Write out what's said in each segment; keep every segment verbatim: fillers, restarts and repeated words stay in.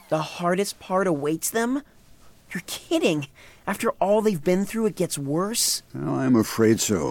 The hardest part awaits them? You're kidding. After all they've been through, it gets worse? Well, I'm afraid so.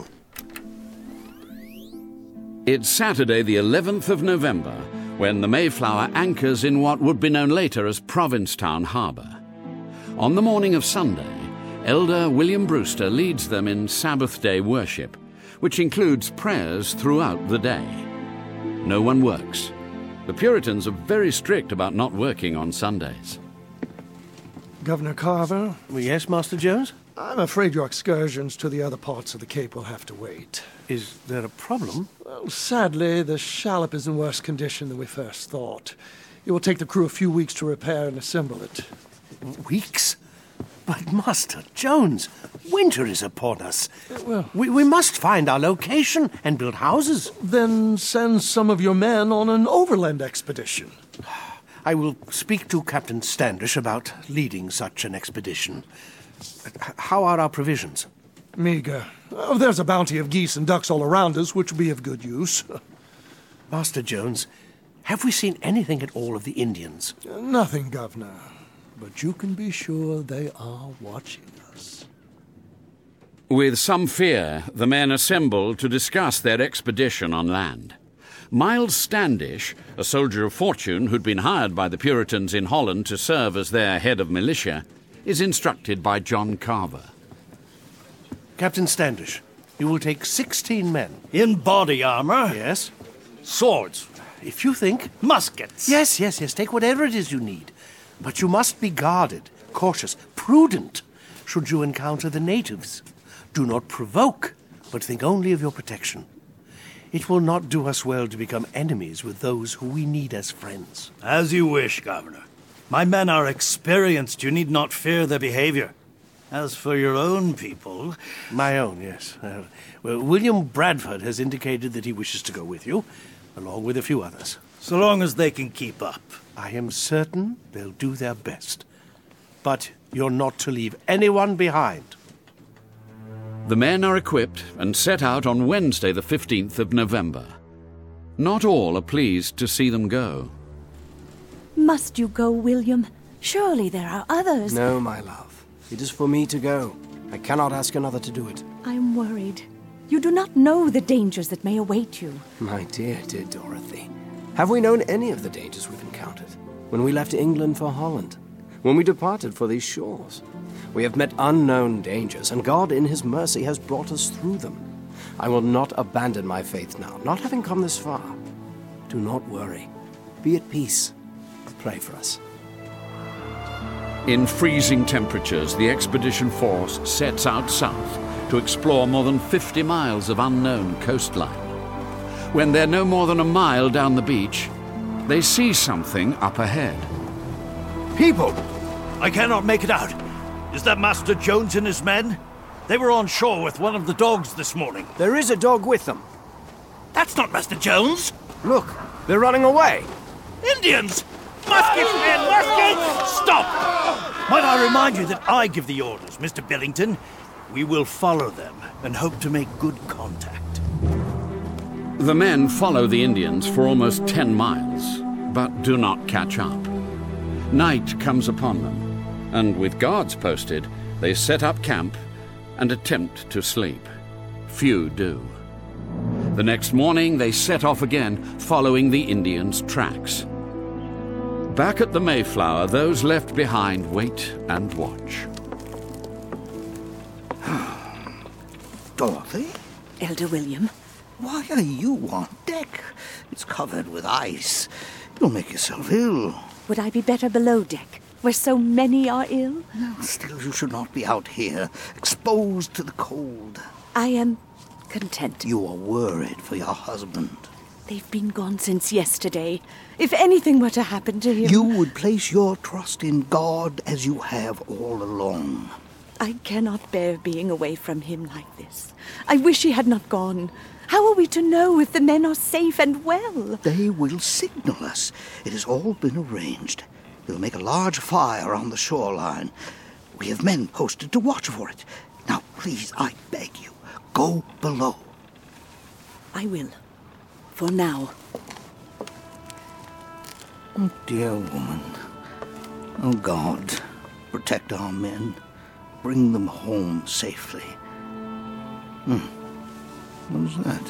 It's Saturday the eleventh of November, when the Mayflower anchors in what would be known later as Provincetown Harbour. On the morning of Sunday, Elder William Brewster leads them in Sabbath day worship, which includes prayers throughout the day. No one works. The Puritans are very strict about not working on Sundays. Governor Carver? Yes, Master Jones? I'm afraid your excursions to the other parts of the Cape will have to wait. Is there a problem? Well, sadly, the shallop is in worse condition than we first thought. It will take the crew a few weeks to repair and assemble it. Weeks? But, Master Jones, winter is upon us. Well, we, we must find our location and build houses. Then send some of your men on an overland expedition. I will speak to Captain Standish about leading such an expedition. How are our provisions? Meager. Oh, there's a bounty of geese and ducks all around us, which will be of good use. Master Jones, have we seen anything at all of the Indians? Nothing, Governor. But you can be sure they are watching us. With some fear, the men assemble to discuss their expedition on land. Miles Standish, a soldier of fortune who'd been hired by the Puritans in Holland to serve as their head of militia, is instructed by John Carver. Captain Standish, you will take sixteen men. In body armor? Yes. Swords? If you think. Muskets? Yes, yes, yes. Take whatever it is you need. But you must be guarded, cautious, prudent, should you encounter the natives. Do not provoke, but think only of your protection. It will not do us well to become enemies with those who we need as friends. As you wish, Governor. My men are experienced. You need not fear their behavior. As for your own people... My own, yes. Uh, well, William Bradford has indicated that he wishes to go with you, along with a few others. So long as they can keep up. I am certain they'll do their best. But you're not to leave anyone behind. The men are equipped and set out on Wednesday the fifteenth of November. Not all are pleased to see them go. Must you go, William? Surely there are others. No, my love. It is for me to go. I cannot ask another to do it. I'm worried. You do not know the dangers that may await you. My dear, dear Dorothy. Have we known any of the dangers we've encountered? When we left England for Holland? When we departed for these shores? We have met unknown dangers, and God in his mercy has brought us through them. I will not abandon my faith now, not having come this far. Do not worry. Be at peace. Pray for us. In freezing temperatures, the expedition force sets out south to explore more than fifty miles of unknown coastline. When they're no more than a mile down the beach, they see something up ahead. People! I cannot make it out. Is that Master Jones and his men? They were on shore with one of the dogs this morning. There is a dog with them. That's not Master Jones! Look, they're running away. Indians! Muskets, men! Muskets! Stop! Might I remind you that I give the orders, Mister Billington? We will follow them and hope to make good contact. The men follow the Indians for almost ten miles, but do not catch up. Night comes upon them, and with guards posted, they set up camp and attempt to sleep. Few do. The next morning, they set off again, following the Indians' tracks. Back at the Mayflower, those left behind wait and watch. Dorothy? Elder William? Why are you on deck? It's covered with ice. You'll make yourself ill. Would I be better below deck, where so many are ill? No, still, you should not be out here, exposed to the cold. I am content. You are worried for your husband. They've been gone since yesterday. If anything were to happen to him... You would place your trust in God as you have all along. I cannot bear being away from him like this. I wish he had not gone. How are we to know if the men are safe and well? They will signal us. It has all been arranged. We'll make a large fire on the shoreline. We have men posted to watch for it. Now, please, I beg you, go below. I will. For now. Oh, dear woman, Oh, God, protect our men. Bring them home safely. Hmm. What was that?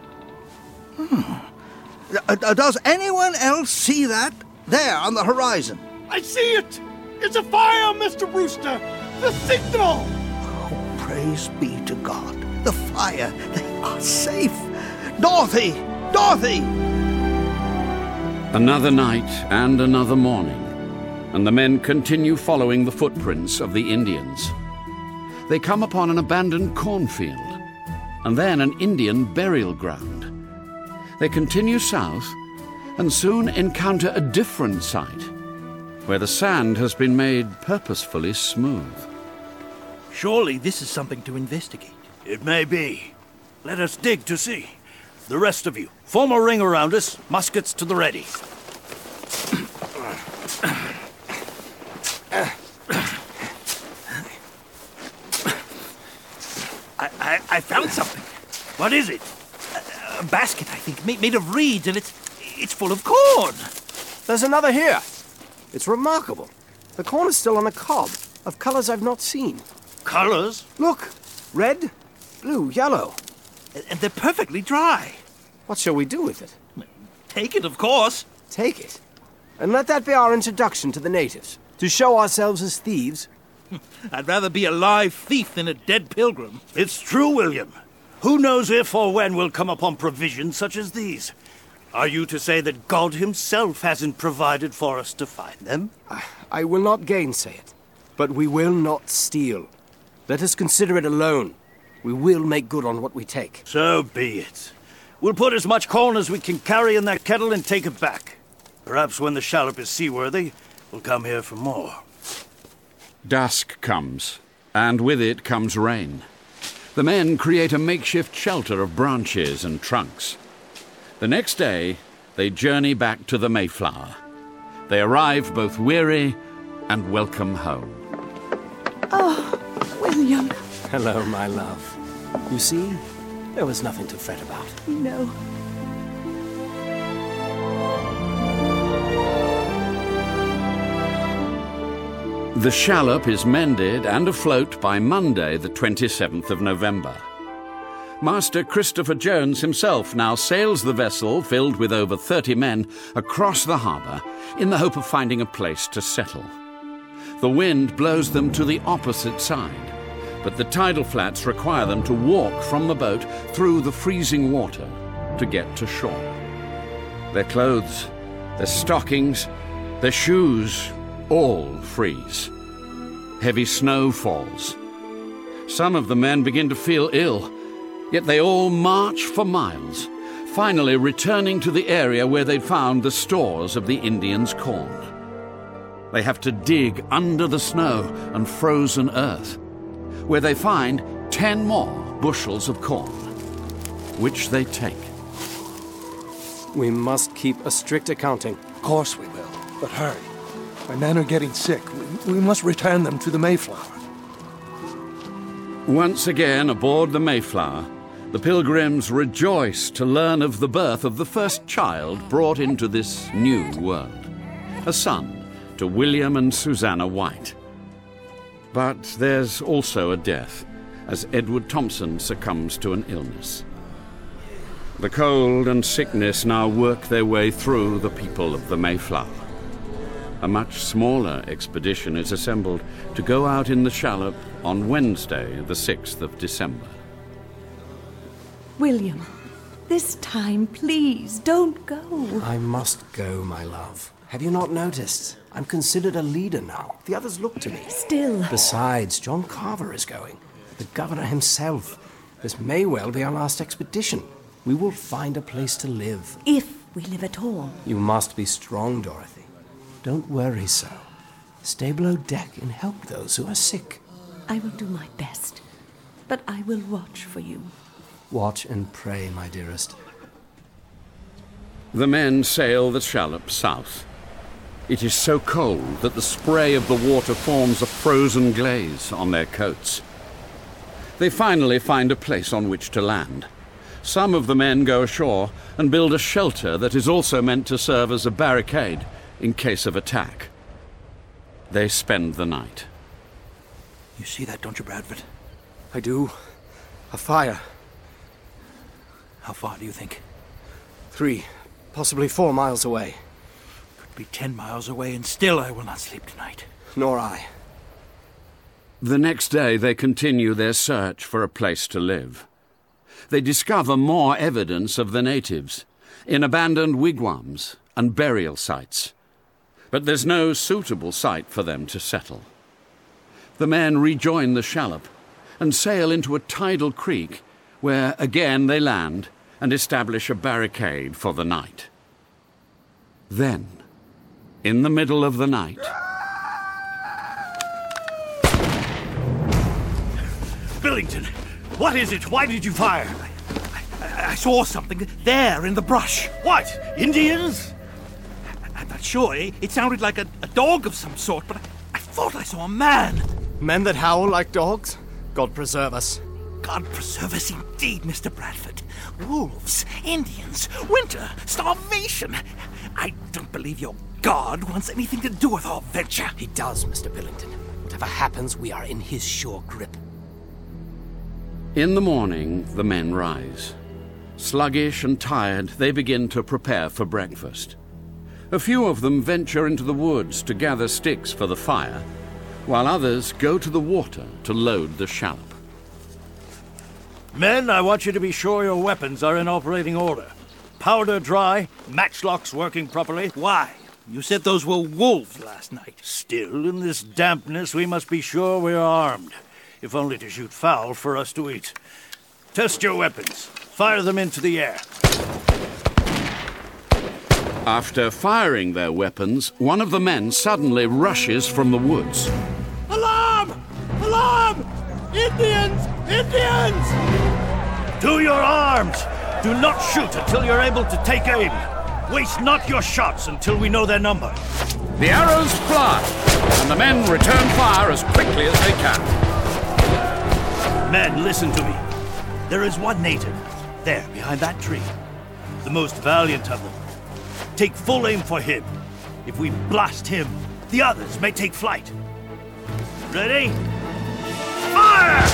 Hmm. Uh, does anyone else see that? There, on the horizon. I see it! It's a fire, Mister Brewster! The signal! Oh, praise be to God. The fire. They are safe. Dorothy! Dorothy! Another night and another morning, and the men continue following the footprints of the Indians. They come upon an abandoned cornfield, and then an Indian burial ground. They continue south, and soon encounter a different site, where the sand has been made purposefully smooth. Surely this is something to investigate. It may be. Let us dig to see. The rest of you, form a ring around us, muskets to the ready. I, I, I found something. What is it? A, a basket, I think, made, made of reeds, and it's, it's full of corn. There's another here. It's remarkable. The corn is still on a cob, of colors I've not seen. Colors? Look, red, blue, yellow. And they're perfectly dry. What shall we do with it? Take it, of course. Take it? And let that be our introduction to the natives, to show ourselves as thieves? I'd rather be a live thief than a dead pilgrim. It's true, William. Who knows if or when we'll come upon provisions such as these? Are you to say that God himself hasn't provided for us to find them? I, I will not gainsay it, but we will not steal. Let us consider it a loan. We will make good on what we take. So be it. We'll put as much corn as we can carry in that kettle and take it back. Perhaps when the shallop is seaworthy, we'll come here for more. Dusk comes, and with it comes rain. The men create a makeshift shelter of branches and trunks. The next day, they journey back to the Mayflower. They arrive both weary and welcome home. Oh, William. Hello, my love. You see, there was nothing to fret about. No. The shallop is mended and afloat by Monday, the twenty-seventh of November. Master Christopher Jones himself now sails the vessel, filled with over thirty men, across the harbour in the hope of finding a place to settle. The wind blows them to the opposite side, but the tidal flats require them to walk from the boat through the freezing water to get to shore. Their clothes, their stockings, their shoes all freeze. Heavy snow falls. Some of the men begin to feel ill, yet they all march for miles, finally returning to the area where they'd found the stores of the Indians' corn. They have to dig under the snow and frozen earth, where they find ten more bushels of corn, which they take. We must keep a strict accounting. Of course we will, but hurry. My men are getting sick. We, we must return them to the Mayflower. Once again aboard the Mayflower, the pilgrims rejoice to learn of the birth of the first child brought into this new world, a son to William and Susanna White. But there's also a death, as Edward Thompson succumbs to an illness. The cold and sickness now work their way through the people of the Mayflower. A much smaller expedition is assembled to go out in the shallop on Wednesday, the sixth of December. William, this time, please, don't go. I must go, my love. Have you not noticed? I'm considered a leader now. The others look to me. Still. Besides, John Carver is going. The governor himself. This may well be our last expedition. We will find a place to live. If we live at all. You must be strong, Dorothy. Don't worry so. Stay below deck and help those who are sick. I will do my best, but I will watch for you. Watch and pray, my dearest. The men sail the shallop south. It is so cold that the spray of the water forms a frozen glaze on their coats. They finally find a place on which to land. Some of the men go ashore and build a shelter that is also meant to serve as a barricade in case of attack. They spend the night. You see that, don't you, Bradford? I do. A fire. How far do you think? Three, possibly four miles away. Could be ten miles away, and still I will not sleep tonight. Nor I. The next day they continue their search for a place to live. They discover more evidence of the natives in abandoned wigwams and burial sites. But there's no suitable site for them to settle. The men rejoin the shallop and sail into a tidal creek where again they land and establish a barricade for the night. Then, in the middle of the night... Billington, what is it? Why did you fire? I, I, I saw something there in the brush. What? Indians? I, I'm not sure. It, it sounded like a, a dog of some sort, but I, I thought I saw a man. Men that howl like dogs? God preserve us. God preserve us indeed, Mister Bradford. Wolves, Indians, winter, starvation. I don't believe your God wants anything to do with our venture. He does, Mister Billington. Whatever happens, we are in his sure grip. In the morning, the men rise. Sluggish and tired, they begin to prepare for breakfast. A few of them venture into the woods to gather sticks for the fire, while others go to the water to load the shallop. Men, I want you to be sure your weapons are in operating order. Powder dry, matchlocks working properly. Why? You said those were wolves last night. Still, in this dampness, we must be sure we are armed. If only to shoot fowl for us to eat. Test your weapons. Fire them into the air. After firing their weapons, one of the men suddenly rushes from the woods. Alarm! Alarm! Indians! Indians! To your arms! Do not shoot until you're able to take aim. Waste not your shots until we know their number. The arrows fly, and the men return fire as quickly as they can. Men, listen to me. There is one native, there, behind that tree. The most valiant of them. Take full aim for him. If we blast him, the others may take flight. Ready? Fire!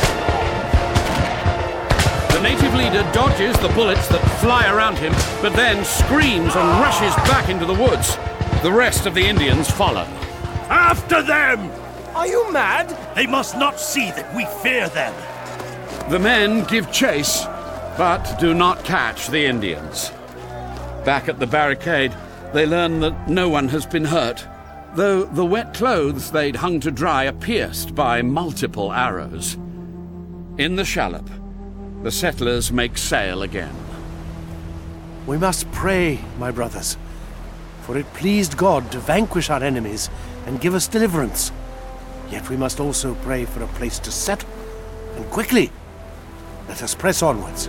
The native leader dodges the bullets that fly around him, but then screams and rushes back into the woods. The rest of the Indians follow. After them! Are you mad? They must not see that we fear them. The men give chase, but do not catch the Indians. Back at the barricade, they learn that no one has been hurt, though the wet clothes they'd hung to dry are pierced by multiple arrows. In the shallop, the settlers make sail again. We must pray, my brothers, for it pleased God to vanquish our enemies and give us deliverance. Yet we must also pray for a place to settle, and quickly. Let us press onwards.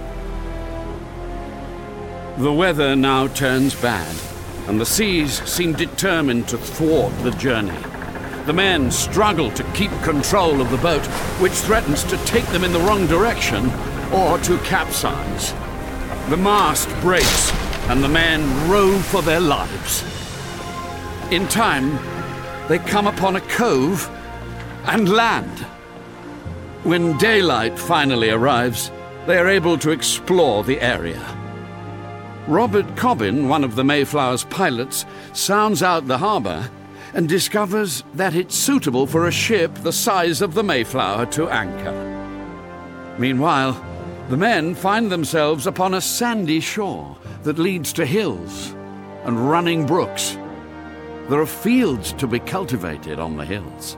The weather now turns bad, and the seas seem determined to thwart the journey. The men struggle to keep control of the boat, which threatens to take them in the wrong direction or to capsize. The mast breaks, and the men row for their lives. In time, they come upon a cove and land. When daylight finally arrives, they are able to explore the area. Robert Cobbin, one of the Mayflower's pilots, sounds out the harbor and discovers that it's suitable for a ship the size of the Mayflower to anchor. Meanwhile, the men find themselves upon a sandy shore that leads to hills and running brooks. There are fields to be cultivated on the hills.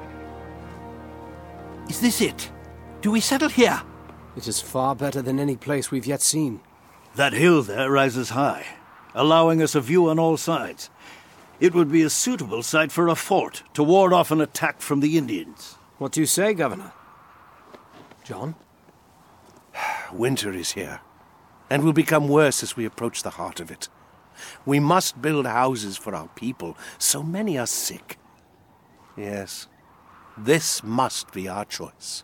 Is this it? Do we settle here? It is far better than any place we've yet seen. That hill there rises high, allowing us a view on all sides. It would be a suitable site for a fort to ward off an attack from the Indians. What do you say, Governor? John? Winter is here, and will become worse as we approach the heart of it. We must build houses for our people. So many are sick. Yes, this must be our choice.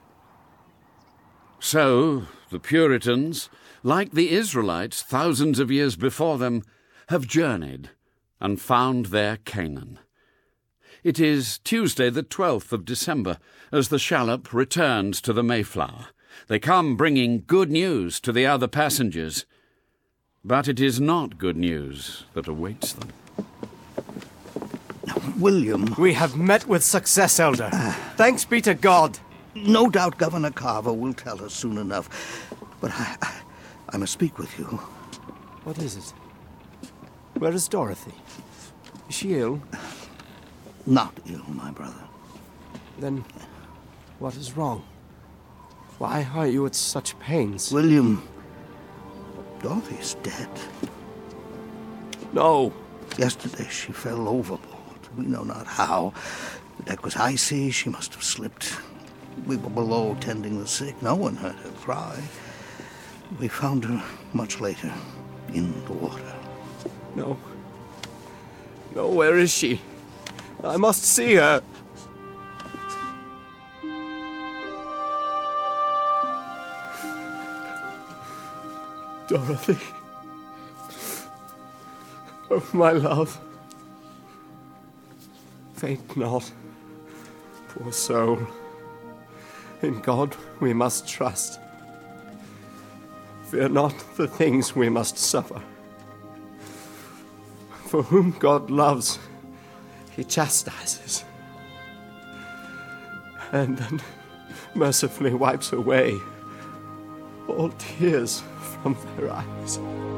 So, the Puritans, like the Israelites thousands of years before them, have journeyed and found their Canaan. It is Tuesday the twelfth of December as the shallop returns to the Mayflower. They come bringing good news to the other passengers. But it is not good news that awaits them. William. We have met with success, Elder. Thanks be to God. No doubt Governor Carver will tell us soon enough. But I, I, I must speak with you. What is it? Where is Dorothy? Is she ill? Not ill, my brother. Then what is wrong? Why are you at such pains? William, Dorothy's dead. No. Yesterday she fell overboard. We know not how. The deck was icy. She must have slipped. We were below tending the sick. No one heard her cry. We found her much later in the water. No. No, where is she? I must see her. Dorothy. Oh, my love. Faint not, poor soul. In God we must trust. Fear not the things we must suffer. For whom God loves, he chastises, and then mercifully wipes away all tears from their eyes.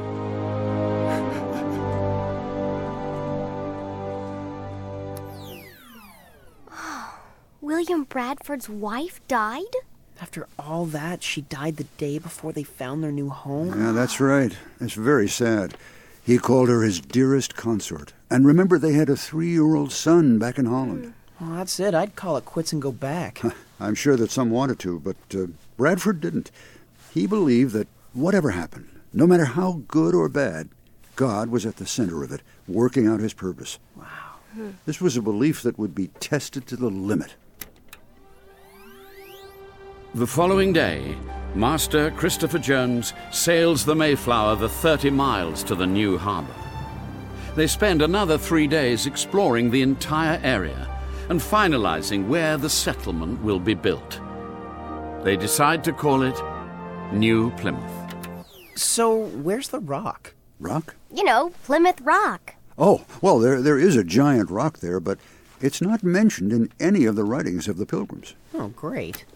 William Bradford's wife died? After all that, she died the day before they found their new home? Yeah, that's right. It's very sad. He called her his dearest consort. And remember, they had a three-year-old son back in Holland. Well, that's it. I'd call it quits and go back. I'm sure that some wanted to, but uh, Bradford didn't. He believed that whatever happened, no matter how good or bad, God was at the center of it, working out his purpose. Wow. This was a belief that would be tested to the limit. The following day, Master Christopher Jones sails the Mayflower the thirty miles to the new harbor. They spend another three days exploring the entire area and finalizing where the settlement will be built. They decide to call it New Plymouth. So, where's the rock? Rock? You know, Plymouth Rock. Oh, well, there there is a giant rock there, but it's not mentioned in any of the writings of the Pilgrims. Oh, great.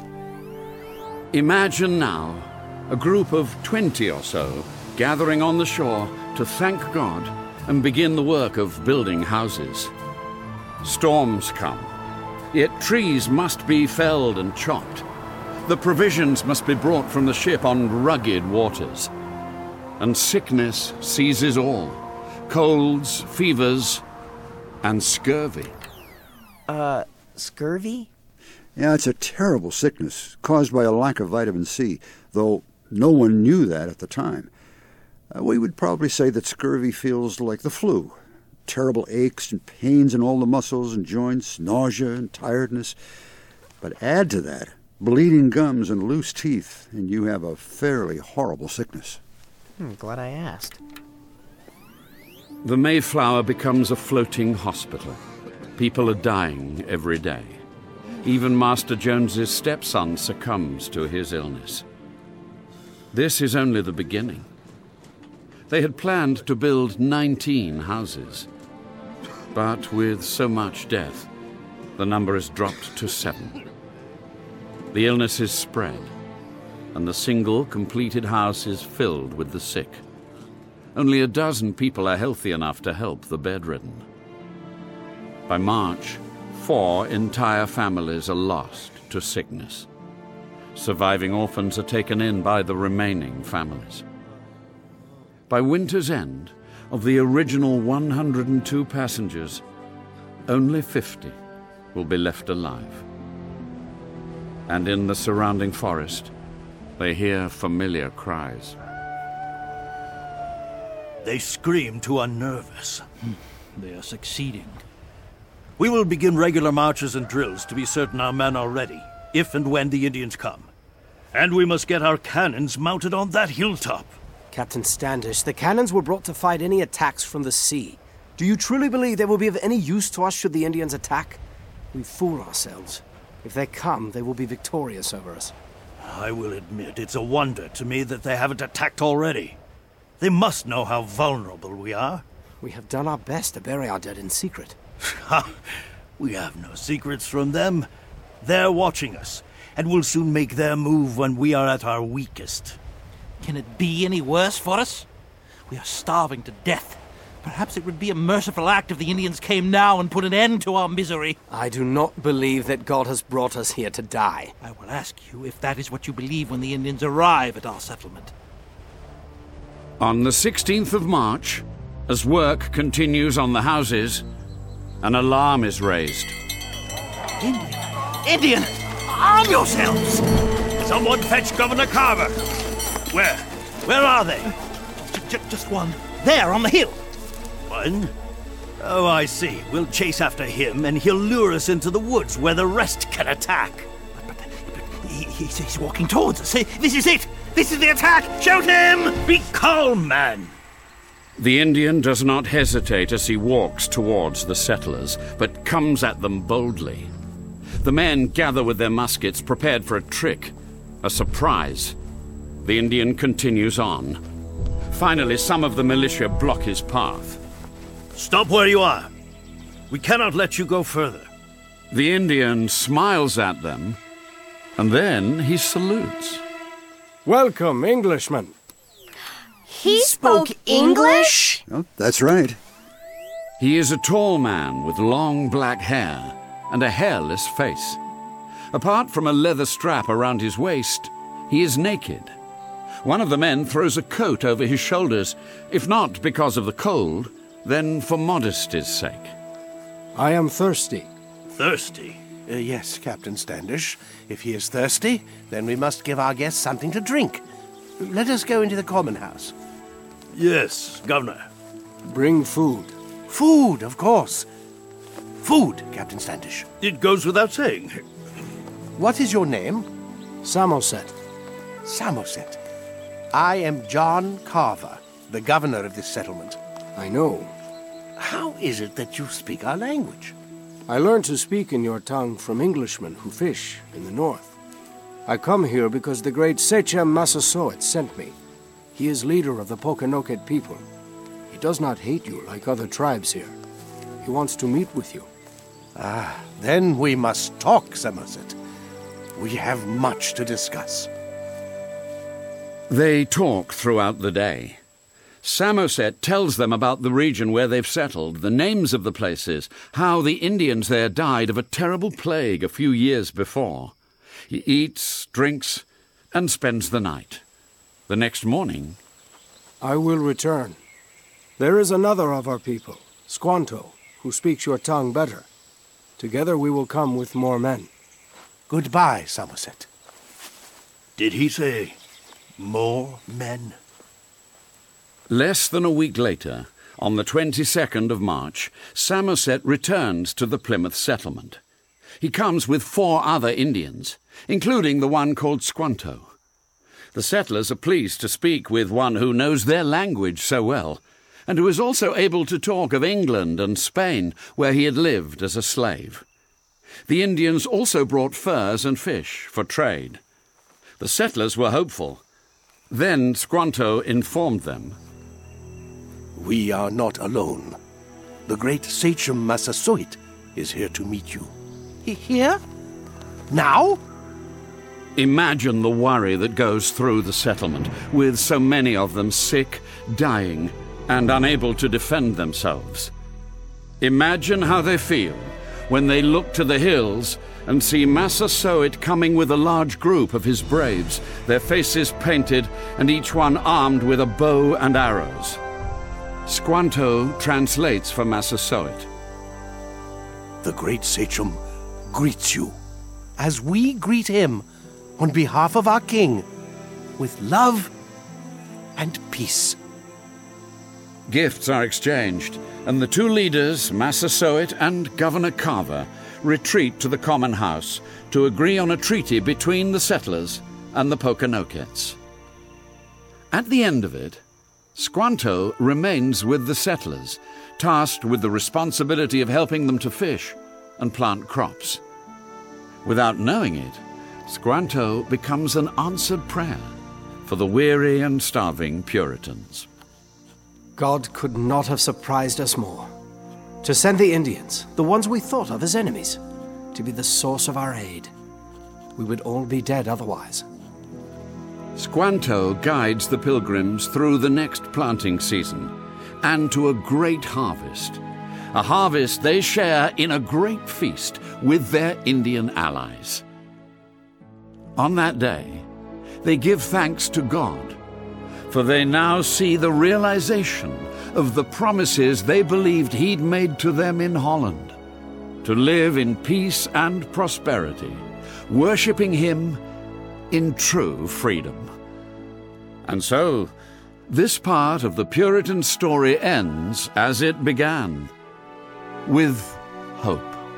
Imagine now a group of twenty or so gathering on the shore to thank God and begin the work of building houses. Storms come, yet trees must be felled and chopped. The provisions must be brought from the ship on rugged waters. And sickness seizes all. Colds, fevers, and scurvy. Uh, scurvy? Yeah, it's a terrible sickness caused by a lack of vitamin C, though no one knew that at the time. Uh, we would probably say that scurvy feels like the flu. Terrible aches and pains in all the muscles and joints, nausea and tiredness. But add to that bleeding gums and loose teeth, and you have a fairly horrible sickness. I'm glad I asked. The Mayflower becomes a floating hospital. People are dying every day. Even Master Jones's stepson succumbs to his illness. This is only the beginning. They had planned to build nineteen houses. But with so much death, the number is dropped to seven. The illness is spread, and the single completed house is filled with the sick. Only a dozen people are healthy enough to help the bedridden. By March, four entire families are lost to sickness. Surviving orphans are taken in by the remaining families. By winter's end, of the original one hundred two passengers, only fifty will be left alive. And in the surrounding forest, they hear familiar cries. They scream to unnerve us. They are succeeding. We will begin regular marches and drills to be certain our men are ready, if and when the Indians come. And we must get our cannons mounted on that hilltop. Captain Standish, the cannons were brought to fight any attacks from the sea. Do you truly believe they will be of any use to us should the Indians attack? We fool ourselves. If they come, they will be victorious over us. I will admit it's a wonder to me that they haven't attacked already. They must know how vulnerable we are. We have done our best to bury our dead in secret. We have no secrets from them. They're watching us, and will soon make their move when we are at our weakest. Can it be any worse for us? We are starving to death. Perhaps it would be a merciful act if the Indians came now and put an end to our misery. I do not believe that God has brought us here to die. I will ask you if that is what you believe when the Indians arrive at our settlement. On the sixteenth of March, as work continues on the houses, an alarm is raised. Indian! Indian! Arm yourselves! Someone fetch Governor Carver! Where? Where are they? J- just one. There, on the hill. One? Oh, I see. We'll chase after him, and he'll lure us into the woods where the rest can attack. But, but, but he, he's, he's walking towards us. This is it! This is the attack! Shoot him! Be calm, man! The Indian does not hesitate as he walks towards the settlers, but comes at them boldly. The men gather with their muskets, prepared for a trick, a surprise. The Indian continues on. Finally, some of the militia block his path. Stop where you are. We cannot let you go further. The Indian smiles at them, and then he salutes. Welcome, Englishmen. He spoke English? Oh, that's right. He is a tall man with long black hair and a hairless face. Apart from a leather strap around his waist, he is naked. One of the men throws a coat over his shoulders, if not because of the cold, then for modesty's sake. I am thirsty. Thirsty? Uh, yes, Captain Standish. If he is thirsty, then we must give our guests something to drink. Let us go into the common house. Yes, Governor. Bring food. Food, of course. Food, Captain Standish. It goes without saying. What is your name? Samoset. Samoset. I am John Carver, the governor of this settlement. I know. How is it that you speak our language? I learned to speak in your tongue from Englishmen who fish in the north. I come here because the great Sachem Massasoit sent me. He is leader of the Pokanoket people. He does not hate you like other tribes here. He wants to meet with you. Ah, then we must talk, Samoset. We have much to discuss. They talk throughout the day. Samoset tells them about the region where they've settled, the names of the places, how the Indians there died of a terrible plague a few years before. He eats, drinks, and spends the night. The next morning... I will return. There is another of our people, Squanto, who speaks your tongue better. Together we will come with more men. Goodbye, Samoset. Did he say more men? Less than a week later, on the twenty-second of March, Samoset returns to the Plymouth settlement. He comes with four other Indians, including the one called Squanto. The settlers are pleased to speak with one who knows their language so well, and who is also able to talk of England and Spain, where he had lived as a slave. The Indians also brought furs and fish for trade. The settlers were hopeful. Then Squanto informed them. We are not alone. The great Sachem Massasoit is here to meet you. He here? Now? Imagine the worry that goes through the settlement, with so many of them sick, dying, and unable to defend themselves. Imagine how they feel when they look to the hills and see Massasoit coming with a large group of his braves, their faces painted and each one armed with a bow and arrows. Squanto translates for Massasoit. The great Sachem greets you, as we greet him on behalf of our king, with love and peace. Gifts are exchanged, and the two leaders, Massasoit and Governor Carver, retreat to the common house to agree on a treaty between the settlers and the Pokanokets. At the end of it, Squanto remains with the settlers, tasked with the responsibility of helping them to fish and plant crops. Without knowing it, Squanto becomes an answered prayer for the weary and starving Puritans. God could not have surprised us more. To send the Indians, the ones we thought of as enemies, to be the source of our aid. We would all be dead otherwise. Squanto guides the pilgrims through the next planting season and to a great harvest. A harvest they share in a great feast with their Indian allies. On that day, they give thanks to God, for they now see the realization of the promises they believed He'd made to them in Holland, to live in peace and prosperity, worshipping Him in true freedom. And so, this part of the Puritan story ends as it began, with hope.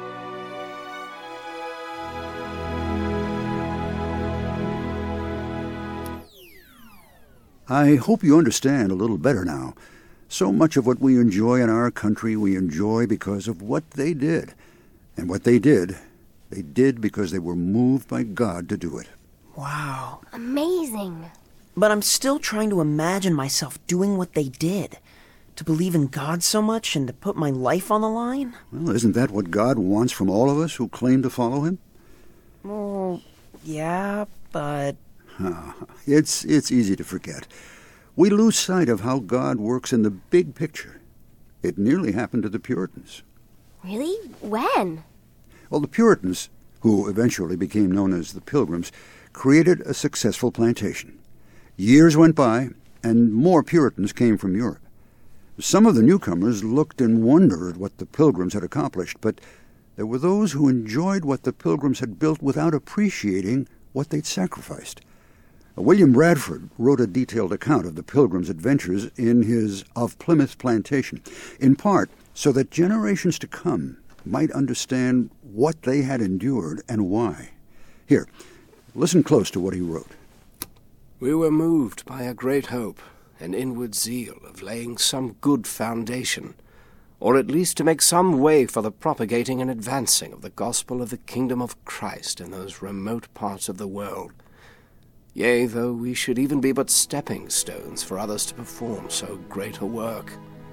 I hope you understand a little better now. So much of what we enjoy in our country we enjoy because of what they did. And what they did, they did because they were moved by God to do it. Wow. Amazing. But I'm still trying to imagine myself doing what they did. To believe in God so much and to put my life on the line? Well, isn't that what God wants from all of us who claim to follow Him? Well, yeah, but... It's, it's easy to forget. We lose sight of how God works in the big picture. It nearly happened to the Puritans. Really? When? Well, the Puritans, who eventually became known as the Pilgrims, created a successful plantation. Years went by, and more Puritans came from Europe. Some of the newcomers looked in wonder at what the Pilgrims had accomplished, but there were those who enjoyed what the Pilgrims had built without appreciating what they'd sacrificed. William Bradford wrote a detailed account of the Pilgrims' adventures in his Of Plymouth Plantation, in part so that generations to come might understand what they had endured and why. Here, listen close to what he wrote. We were moved by a great hope, an inward zeal of laying some good foundation, or at least to make some way for the propagating and advancing of the gospel of the kingdom of Christ in those remote parts of the world. Yea, though we should even be but stepping stones for others to perform so great a work.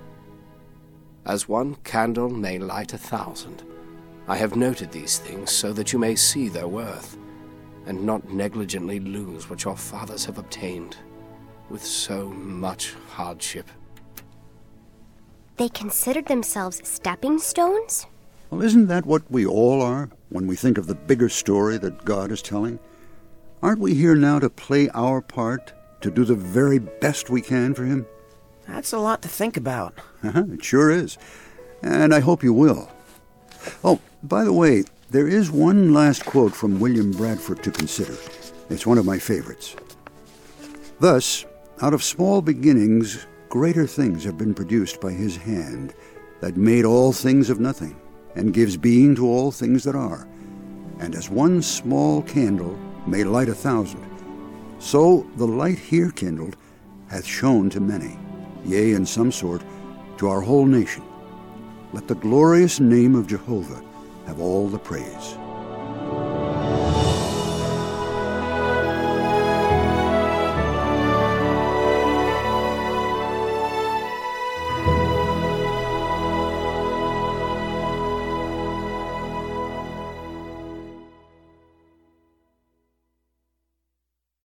As one candle may light a thousand, I have noted these things so that you may see their worth, and not negligently lose what your fathers have obtained with so much hardship. They considered themselves stepping stones? Well, isn't that what we all are when we think of the bigger story that God is telling? Aren't we here now to play our part, to do the very best we can for Him? That's a lot to think about. Uh-huh, it sure is. And I hope you will. Oh, by the way, there is one last quote from William Bradford to consider. It's one of my favorites. Thus, out of small beginnings, greater things have been produced by His hand, that made all things of nothing, and gives being to all things that are. And as one small candle may light a thousand, so the light here kindled hath shone to many, yea, in some sort, to our whole nation. Let the glorious name of Jehovah have all the praise.